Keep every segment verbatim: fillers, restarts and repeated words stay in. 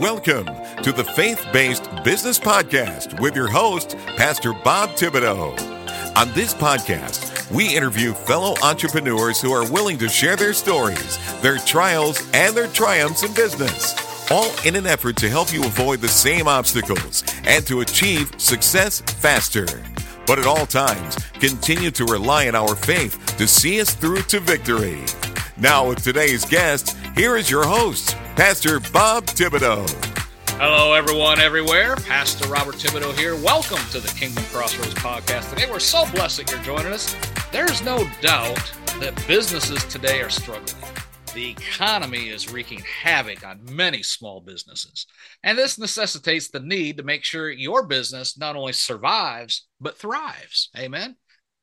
Welcome to the Faith-Based Business Podcast with your host, Pastor Bob Thibodeau. On this podcast, we interview fellow entrepreneurs who are willing to share their stories, their trials, and their triumphs in business, all in an effort to help you avoid the same obstacles and to achieve success faster. But at all times, continue to rely on our faith to see us through to victory. Now with today's guest, here is your host, Pastor Bob Thibodeau. Hello, everyone, everywhere. Pastor Robert Thibodeau here. Welcome to the Kingdom Crossroads podcast. Today, we're so blessed that you're joining us. There's no doubt that businesses today are struggling. The economy is wreaking havoc on many small businesses, and this necessitates the need to make sure your business not only survives, but thrives. Amen?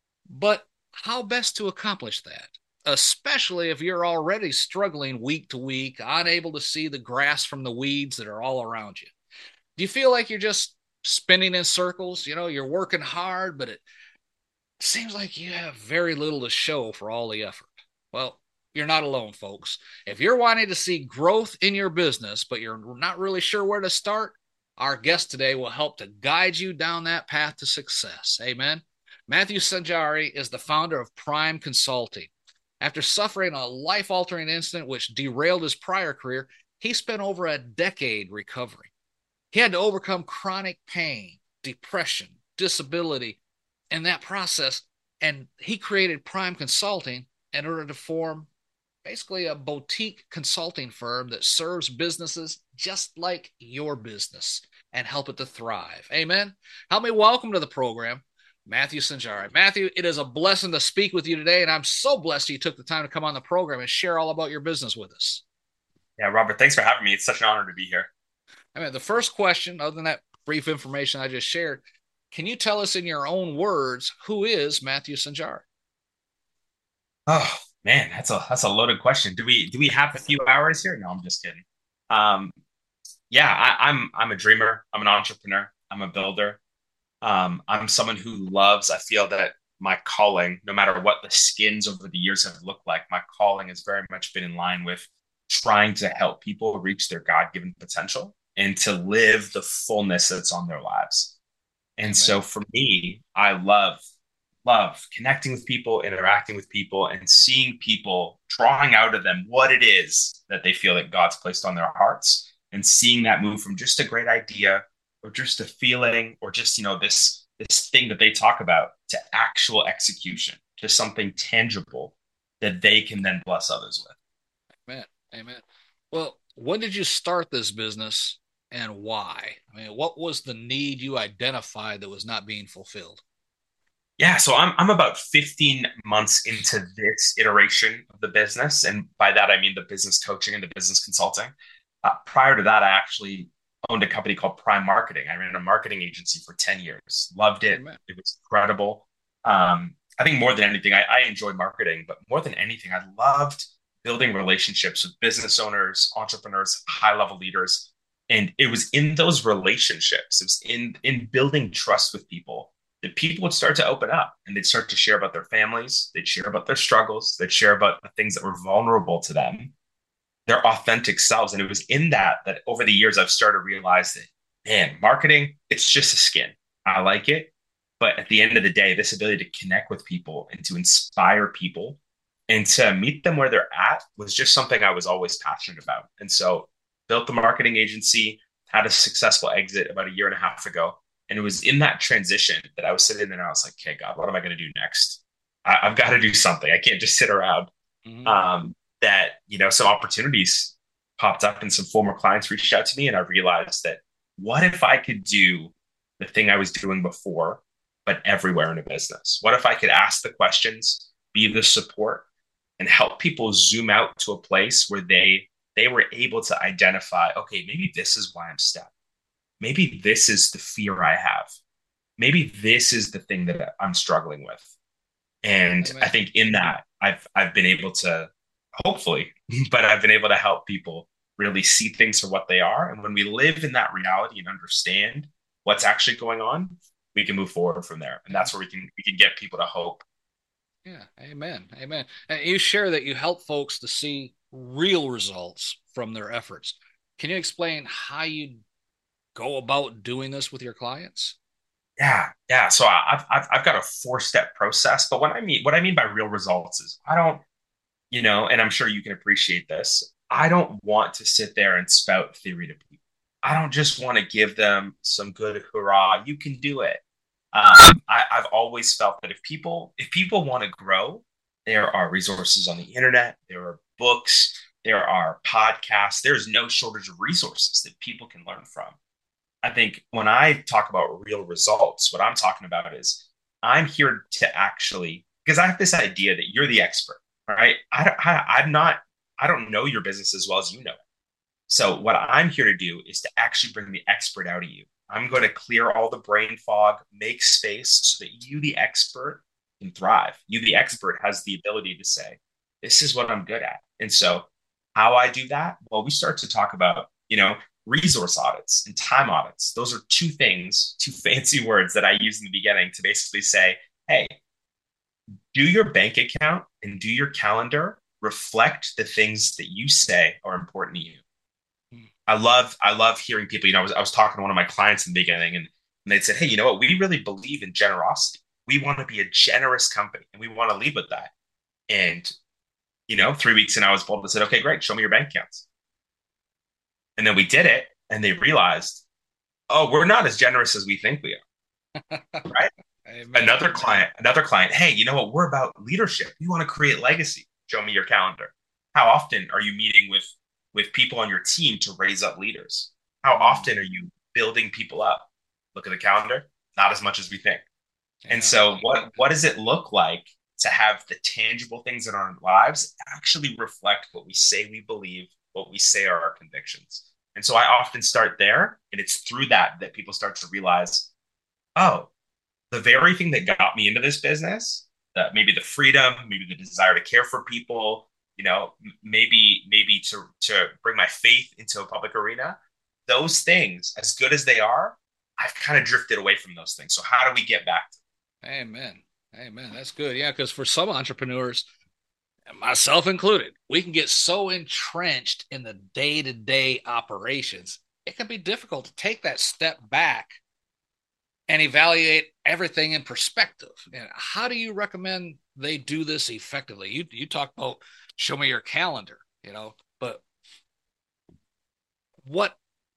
But how best to accomplish that? Especially if you're already struggling week to week, unable to see the grass from the weeds that are all around you. Do you feel like you're just spinning in circles? You know, you're working hard, but it seems like you have very little to show for all the effort. Well, you're not alone, folks. If you're wanting to see growth in your business, but you're not really sure where to start, our guest today will help to guide you down that path to success. Amen. Matthew Sanjari is the founder of Prime Consulting. After suffering a life-altering incident which derailed his prior career, he spent over a decade recovering. He had to overcome chronic pain, depression, disability in that process, and he created Prime Consulting in order to form basically a boutique consulting firm that serves businesses just like your business and help it to thrive. Amen. Help me welcome to the program Matthew Sanjari. Matthew, it is a blessing to speak with you today, and I'm so blessed you took the time to come on the program and share all about your business with us. Yeah, Robert, thanks for having me. It's such an honor to be here. I mean, the first question, other than that brief information I just shared, can you tell us in your own words, who is Matthew Sanjari? Oh, man, that's a that's a loaded question. Do we do we have a few hours here? No, I'm just kidding. Um, yeah, I, I'm I'm a dreamer. I'm an entrepreneur. I'm a builder. Um, I'm someone who loves, I feel that my calling, no matter what the skins over the years have looked like, my calling has very much been in line with trying to help people reach their God-given potential and to live the fullness that's on their lives. And Amen. So for me, I love, love connecting with people, interacting with people, and seeing people drawing out of them what it is that they feel that God's placed on their hearts, and seeing that move from just a great idea or just a feeling, or just, you know, this this thing that they talk about, to actual execution, to something tangible that they can then bless others with. Amen. Amen. Well, when did you start this business and why? I mean, what was the need you identified that was not being fulfilled? Yeah, so I'm I'm about fifteen months into this iteration of the business. And by that, I mean the business coaching and the business consulting. Uh, prior to that, I actually owned a company called Prime Marketing. I ran a marketing agency for ten years. Loved it. Amen. It was incredible. Um, I think more than anything, I, I enjoyed marketing, but more than anything, I loved building relationships with business owners, entrepreneurs, high-level leaders. And it was in those relationships, it was in, in building trust with people, that people would start to open up and they'd start to share about their families. They'd share about their struggles. They'd share about the things that were vulnerable to them, their authentic selves. And it was in that, that over the years, I've started to realize that, man, marketing, it's just a skin. I like it. But at the end of the day, this ability to connect with people and to inspire people and to meet them where they're at was just something I was always passionate about. And so built the marketing agency, had a successful exit about a year and a half ago. And it was in that transition that I was sitting there and I was like, okay, God, what am I going to do next? I- I've got to do something. I can't just sit around. Mm-hmm. Um, that, you know, some opportunities popped up and some former clients reached out to me. And I realized that what if I could do the thing I was doing before, but everywhere in a business? What if I could ask the questions, be the support, and help people zoom out to a place where they, they were able to identify, okay, maybe this is why I'm stuck. Maybe this is the fear I have. Maybe this is the thing that I'm struggling with. And Amen. I think in that I've, I've been able to, hopefully, but I've been able to help people really see things for what they are. And when we live in that reality and understand what's actually going on, we can move forward from there. And that's where we can we can get people to hope. Yeah, amen, amen. And you share that you help folks to see real results from their efforts. Can you explain how you go about doing this with your clients? Yeah, yeah. So I- I've I've I've got a four step process, but what I mean what I mean by real results is I don't, you know, and I'm sure you can appreciate this. I don't want to sit there and spout theory to people. I don't just want to give them some good hurrah, you can do it. Um, I, I've always felt that if people if people want to grow, there are resources on the internet, there are books, there are podcasts. There's no shortage of resources that people can learn from. I think when I talk about real results, what I'm talking about is I'm here to actually, because I have this idea that you're the expert, right? I, don't- I, I'm not, I don't know your business as well as you know it. So what I'm here to do is to actually bring the expert out of you. I'm going to clear all the brain fog, make space so that you, the expert, can thrive. You, the expert, has the ability to say, this is what I'm good at. And so how I do that, well, we start to talk about, you know, resource audits and time audits. Those are two things, two fancy words that I use in the beginning to basically say, hey, do your bank account and do your calendar reflect the things that you say are important to you? I love I love hearing people, you know, I was, I was talking to one of my clients in the beginning and, and they'd said, hey, you know what? We really believe in generosity. We want to be a generous company and we want to lead with that. And, you know, three weeks in, I was bold and said, okay, great. Show me your bank accounts. And then we did it and they realized, oh, we're not as generous as we think we are. Right. Amen. Another client, another client, hey, you know what? We're about leadership. We want to create legacy. Show me your calendar. How often are you meeting with with people on your team to raise up leaders? How often are you building people up? Look at the calendar. Not as much as we think. Yeah. And so what what does it look like to have the tangible things in our lives actually reflect what we say we believe, what we say are our convictions? And so I often start there, and it's through that that people start to realize, oh, the very thing that got me into this business, that maybe the freedom, maybe the desire to care for people, you know, maybe maybe to to bring my faith into a public arena, those things, as good as they are, I've kind of drifted away from those things. So how do we get back to Amen. Amen. That's good. Yeah, because for some entrepreneurs, myself included, we can get so entrenched in the day-to-day operations, it can be difficult to take that step back and evaluate everything in perspective. And how do you recommend they do this effectively? You you talk about show me your calendar, you know, but what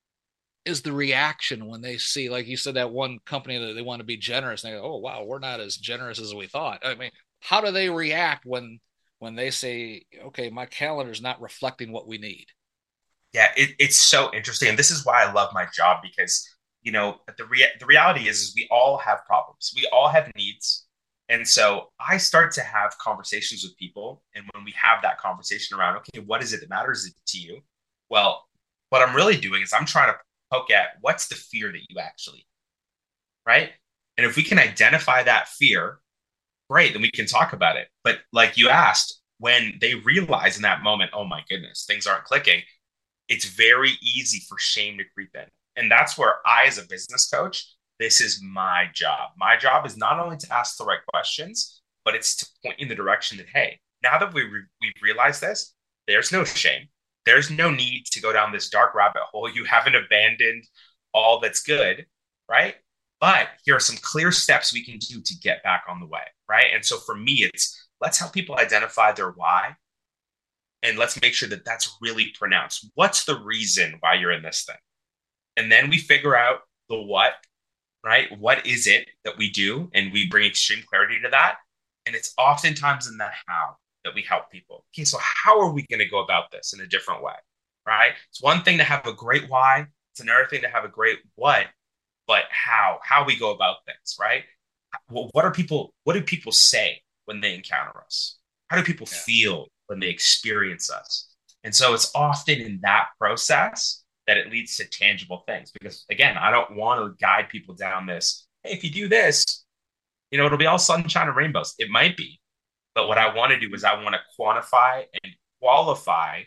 is the reaction when they see, like you said, that one company that they want to be generous and they go, oh, wow, we're not as generous as we thought. I mean, how do they react when when they say, okay, my calendar is not reflecting what we need? Yeah, it, it's so interesting. And this is why I love my job because, you know, the, rea- the reality is, is we all have problems. We all have needs. And so I start to have conversations with people. And when we have that conversation around, okay, what is it that matters to you? Well, what I'm really doing is I'm trying to poke at what's the fear that you actually, right? And if we can identify that fear, great, then we can talk about it. But like you asked, when they realize in that moment, oh my goodness, things aren't clicking, it's very easy for shame to creep in. And that's where I, as a business coach, this is my job. My job is not only to ask the right questions, but it's to point in the direction that, hey, now that we re- we've realized this, there's no shame. There's no need to go down this dark rabbit hole. You haven't abandoned all that's good, right? But here are some clear steps we can do to get back on the way, right? And so for me, it's let's help people identify their why. And let's make sure that that's really pronounced. What's the reason why you're in this thing? And then we figure out the what, right? What is it that we do? And we bring extreme clarity to that. And it's oftentimes in the how that we help people. Okay, so how are we going to go about this in a different way, right? It's one thing to have a great why. It's another thing to have a great what, but how, how we go about things, right? Well, what are people, what do people say when they encounter us? How do people yeah. feel when they experience us? And so it's often in that process that it leads to tangible things. Because again, I don't want to guide people down this, hey, if you do this, you know, it'll be all sunshine and rainbows. It might be. But what I want to do is I want to quantify and qualify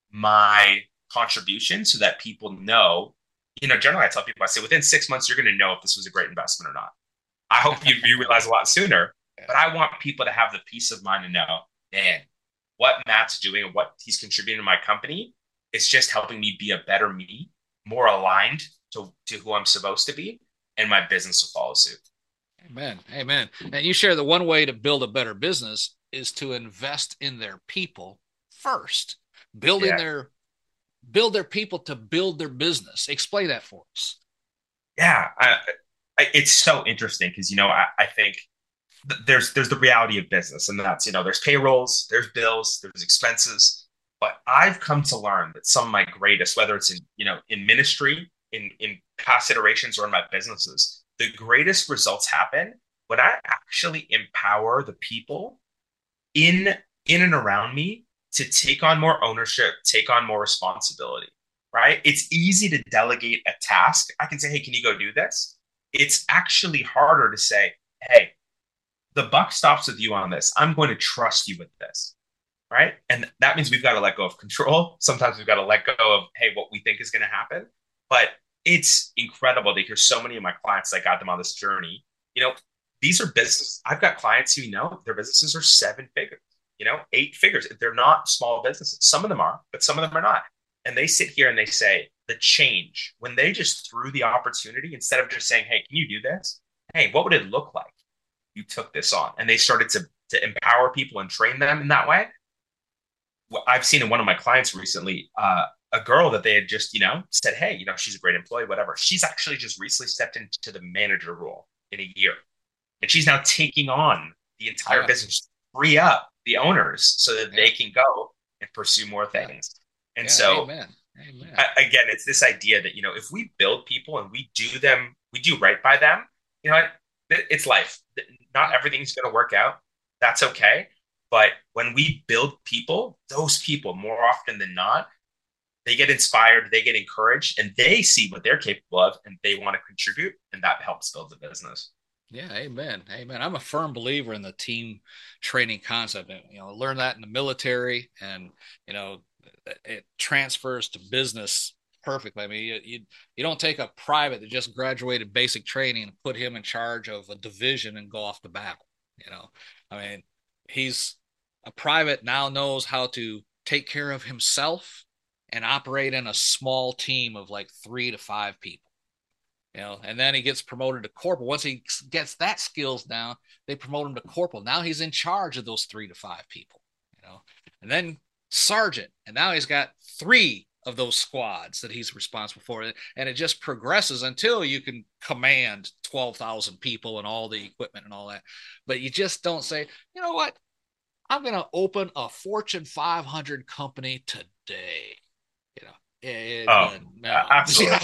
my contribution so that people know, you know, generally I tell people, I say within six months, you're going to know if this was a great investment or not. I hope you, you realize a lot sooner, but I want people to have the peace of mind to know, man, what Matt's doing and what he's contributing to my company It's just helping me be a better me, more aligned to, to who I'm supposed to be, and my business will follow suit. Amen. Amen. And you share the one way to build a better business is to invest in their people first, building Yeah. their build their people to build their business. Explain that for us. Yeah. I, I, it's so interesting because, you know, I, I think th- there's there's the reality of business, and that's, you know, there's payrolls, there's bills, there's expenses. But I've come to learn that some of my greatest, whether it's in, you know, in ministry, in in past iterations, or in my businesses, the greatest results happen when I actually empower the people in in and around me to take on more ownership, take on more responsibility, right? It's easy to delegate a task. I can say, hey, can you go do this? It's actually harder to say, hey, the buck stops with you on this. I'm going to trust you with this, right? And that means we've got to let go of control. Sometimes we've got to let go of, hey, what we think is going to happen. But it's incredible to hear so many of my clients that got them on this journey. You know, these are businesses. I've got clients who, you know, their businesses are seven figures, you know, eight figures. They're not small businesses. Some of them are, but some of them are not. And they sit here and they say the change, when they just threw the opportunity, instead of just saying, hey, can you do this? Hey, what would it look like? You took this on, and they started to, to empower people and train them in that way. What I've seen in one of my clients recently, uh, a girl that they had just, you know, said, hey, you know, she's a great employee, whatever. She's actually just recently stepped into the manager role in a year. And she's now taking on the entire Yeah. business, free up the owners so that Yeah. they can go and pursue more things. And Yeah, so, amen. Amen. I- again, it's this idea that, you know, if we build people and we do them, we do right by them, you know, it, it's life. Not everything's going to work out. That's okay. But when we build people, those people, more often than not, they get inspired, they get encouraged, and they see what they're capable of, and they want to contribute, and that helps build the business. Yeah, amen. Amen. I'm a firm believer in the team training concept. You know, learn that in the military, and, you know, it transfers to business perfectly. I mean, you, you, you don't take a private that just graduated basic training and put him in charge of a division and go off to battle. You know, I mean, he's a private now knows how to take care of himself and operate in a small team of like three to five people. You know, and then he gets promoted to corporal. Once he gets that skills down, they promote him to corporal. Now he's in charge of those three to five people, you know, and then sergeant. And now he's got three of those squads that he's responsible for. And it just progresses until you can command twelve thousand people and all the equipment and all that. But you just don't say, you know what? I'm going to open a Fortune five hundred company today. You know, it, Oh, uh, no. uh, absolutely.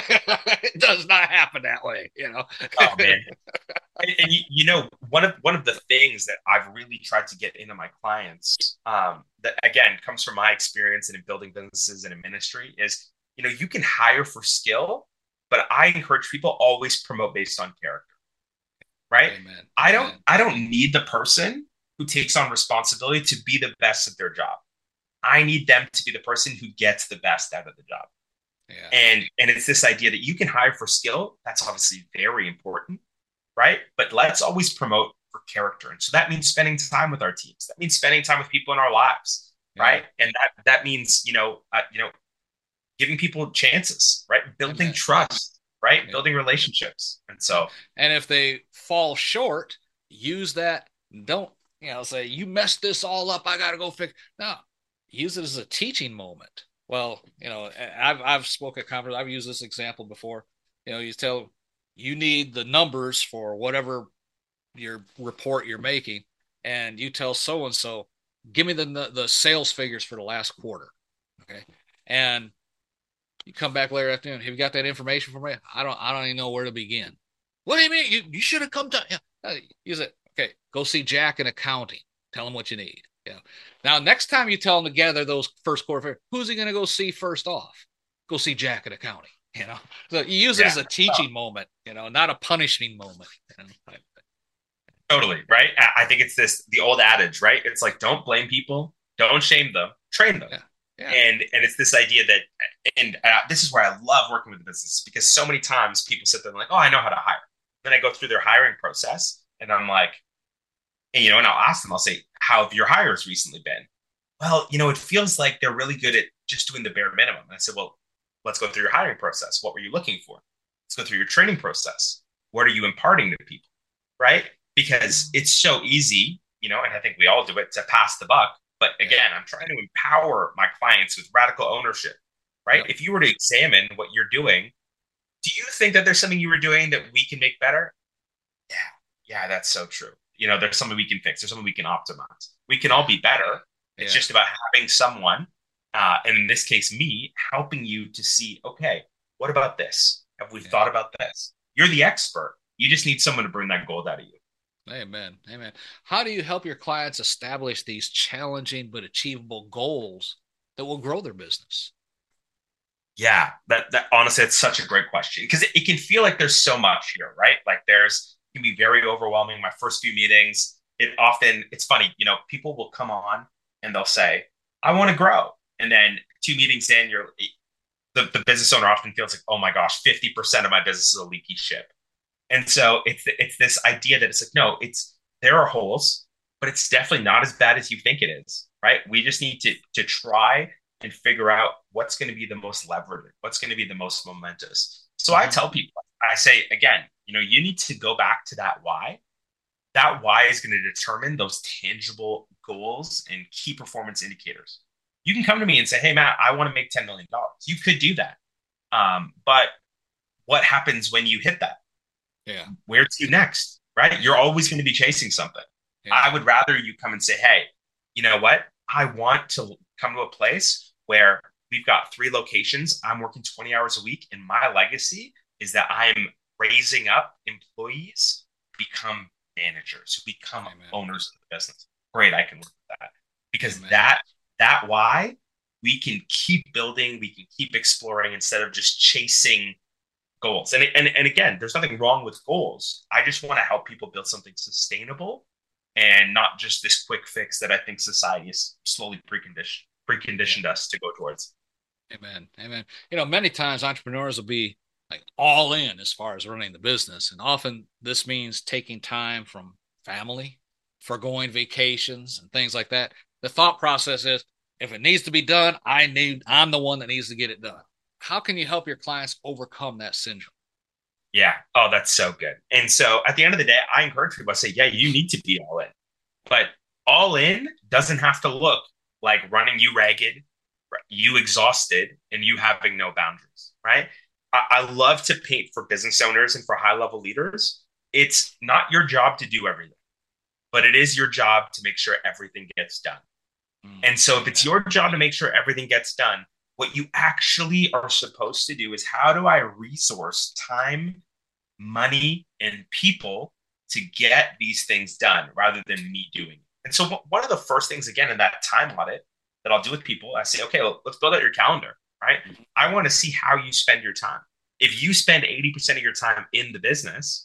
It does not happen that way, you know. Oh man. And, and you, you know, one of one of the things that I've really tried to get into my clients, um, that again comes from my experience in building businesses and in ministry, is, you know, you can hire for skill, but I encourage people always promote based on character. Right? Amen. I don't Amen. I don't need the person who takes on responsibility to be the best at their job. I need them to be the person who gets the best out of the job. Yeah. And and it's this idea that you can hire for skill. That's obviously very important, right? But let's always promote for character. And so that means spending time with our teams. That means spending time with people in our lives, Yeah. right? And that that means, you know, uh, you know, giving people chances, right? Building Amen. trust, right? Yeah. Building relationships. And so, And if they fall short, use that. Don't, you know, say, you messed this all up, I got to go fix. No, use it as a teaching moment. Well, you know, I've I've spoken at conference. I've used this example before. You know, you tell you need the numbers for whatever your report you're making, and you tell so and so, give me the the sales figures for the last quarter, okay? And you come back later afternoon. Have you got that information for me? I don't. I don't even know where to begin. What do you mean? You you should have come to. Yeah, use it. Okay, go see Jack in accounting. Tell him what you need. Yeah. Now, next time you tell them to gather those first quarter, who's he going to go see first off? Go see Jack in accounting. You know, so you use it yeah. as a teaching oh. moment. You know, not a punishing moment. You know? Totally, right? I think it's this the old adage, right? It's like, don't blame people, don't shame them, train them. Yeah. Yeah. And and it's this idea that, and uh, this is where I love working with the business, because so many times people sit there and like, oh, I know how to hire. Then I go through their hiring process, and I'm like, and you know, and I'll ask them, I'll say, how have your hires recently been? well, you know, it feels like they're really good at just doing the bare minimum. And I said, well, let's go through your hiring process. What were you looking for? Let's go through your training process. What are you imparting to people? Right? Because it's so easy, you know, and I think we all do it, to pass the buck. But again, I'm trying to empower my clients with radical ownership, right? Yep. If you were to examine what you're doing, do you think that there's something you were doing that we can make better? Yeah, yeah, that's so true. You know, there's something we can fix. There's something we can optimize. We can all be better. It's yeah. just about having someone, uh, and in this case, me, helping you to see, okay, what about this? Have we yeah. thought about this? You're the expert. You just need someone to bring that gold out of you. Amen. Amen. How do you help your clients establish these challenging but achievable goals that will grow their business? Yeah, that, that honestly, it's such a great question, because it, it can feel like there's so much here, right? Like there's, it can be very overwhelming. My first few meetings, it often, it's funny, you know, people will come on and they'll say, I want to grow. And then two meetings in, you're, the, the business owner often feels like, oh my gosh, fifty percent of my business is a leaky ship. And so it's it's this idea that it's like, no, it's there are holes, but it's definitely not as bad as you think it is, right? We just need to to try and figure out what's going to be the most leveraged, what's going to be the most momentous. So mm-hmm. I tell people, I say, again, you know, you need to go back to that why. That why is going to determine those tangible goals and key performance indicators. You can come to me and say, hey, Matt, I want to make ten million dollars. You could do that. Um, but what happens when you hit that? Yeah. Where to next, right? You're always going to be chasing something. Yeah. I would rather you come and say, hey, you know what? I want to come to a place where we've got three locations. I'm working twenty hours a week. And my legacy is that I'm raising up employees, become managers, who become Amen. Owners of the business. Great. I can work with that, because Amen. that, that why we can keep building, we can keep exploring instead of just chasing goals. And, and, and again, there's nothing wrong with goals. I just want to help people build something sustainable and not just this quick fix that I think society is slowly preconditioned, preconditioned us to go towards. Amen. Amen. You know, many times entrepreneurs will be like all in as far as running the business. And often this means taking time from family, forgoing vacations and things like that. The thought process is, if it needs to be done, I need, I'm the one that needs to get it done. How can you help your clients overcome that syndrome? Yeah. Oh, that's so good. And so at the end of the day, I encourage people to say, yeah, you need to be all in. But all in doesn't have to look like running you ragged, you exhausted, and you having no boundaries, right? I, I love to paint for business owners and for high-level leaders. It's not your job to do everything, but it is your job to make sure everything gets done. Mm, and so if it's your job to make sure everything gets done, what you actually are supposed to do is, how do I resource time, money, and people to get these things done rather than me doing it? And so one of the first things, again, in that time audit that I'll do with people, I say, okay, let's build out your calendar, right? Mm-hmm. I want to see how you spend your time. If you spend eighty percent of your time in the business,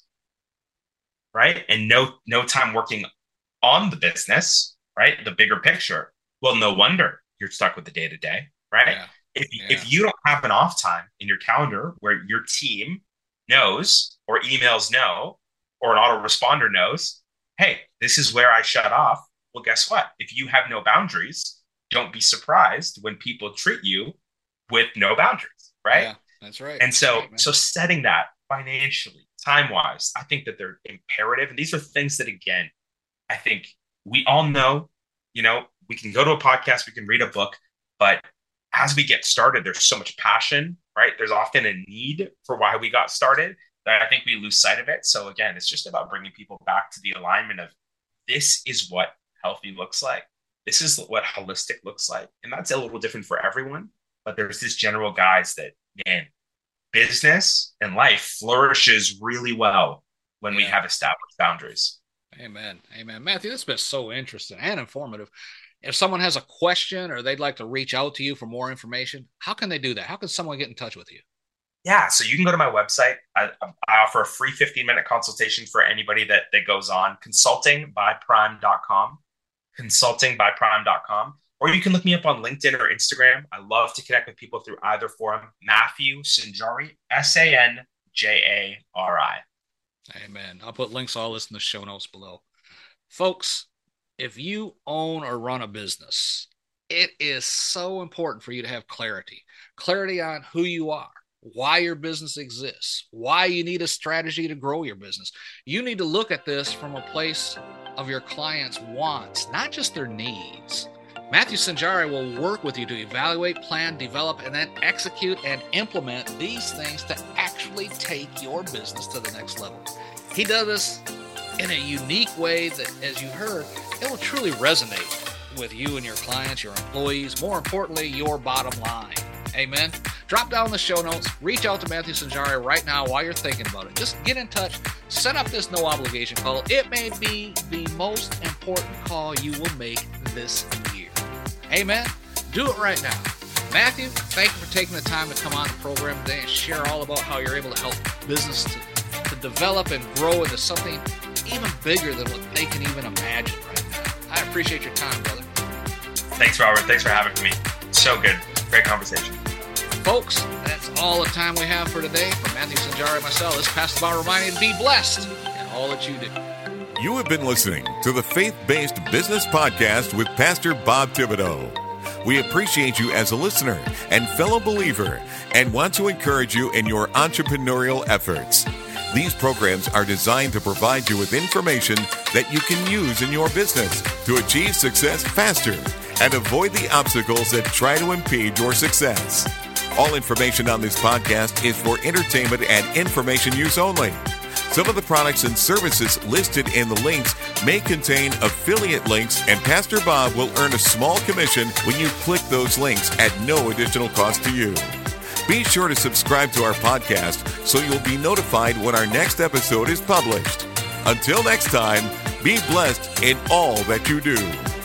right, and no, no time working on the business, right, the bigger picture, well, no wonder you're stuck with the day-to-day, right? Yeah. If, yeah. if you don't have an off time in your calendar where your team knows, or emails know, or an autoresponder knows, hey, this is where I shut off. Well, guess what? If you have no boundaries, don't be surprised when people treat you with no boundaries, right? Yeah, that's right. And so, right, so setting that financially, time-wise, I think that they're imperative. And these are things that, again, I think we all know, you know, we can go to a podcast, we can read a book, but as we get started, there's so much passion, right? There's often a need for why we got started that I think we lose sight of it. So again, it's just about bringing people back to the alignment of, this is what healthy looks like. This is what holistic looks like. And that's a little different for everyone, but there's this general guise that, man, business and life flourishes really well when yeah. we have established boundaries. Amen. Amen. Matthew, this has been so interesting and informative. If someone has a question or they'd like to reach out to you for more information, how can they do that? How can someone get in touch with you? Yeah, so you can go to my website. I, I offer a free fifteen minute consultation for anybody that, that goes on, consulting by prime dot com, consulting by prime dot com. Or you can look me up on LinkedIn or Instagram. I love to connect with people through either forum. Matthew Sanjari, S A N J A R I. Amen. I'll put links to all this in the show notes below. Folks, if you own or run a business, it is so important for you to have clarity. Clarity on who you are, why your business exists, why you need a strategy to grow your business. You need to look at this from a place of your clients' wants, not just their needs. Matthew Sanjari will work with you to evaluate, plan, develop, and then execute and implement these things to actually take your business to the next level. He does this in a unique way that, as you heard, it will truly resonate with you and your clients, your employees, more importantly, your bottom line. Amen. Drop down the show notes. Reach out to Matthew Sanjari right now while you're thinking about it. Just get in touch. Set up this no obligation call. It may be the most important call you will make this year. Amen. Do it right now. Matthew, thank you for taking the time to come on the program today and share all about how you're able to help business to, to develop and grow into something even bigger than what they can even imagine right now. I appreciate your time, brother. Thanks, Robert. Thanks for having me. So good. Great conversation. Folks, that's all the time we have for today. For Matthew Sanjari and myself, this is Pastor Bob reminding you to be blessed in all that you do. You have been listening to the Faith-Based Business Podcast with Pastor Bob Thibodeau. We appreciate you as a listener and fellow believer and want to encourage you in your entrepreneurial efforts. These programs are designed to provide you with information that you can use in your business to achieve success faster and avoid the obstacles that try to impede your success. All information on this podcast is for entertainment and information use only. Some of the products and services listed in the links may contain affiliate links, and Pastor Bob will earn a small commission when you click those links at no additional cost to you. Be sure to subscribe to our podcast so you'll be notified when our next episode is published. Until next time, be blessed in all that you do.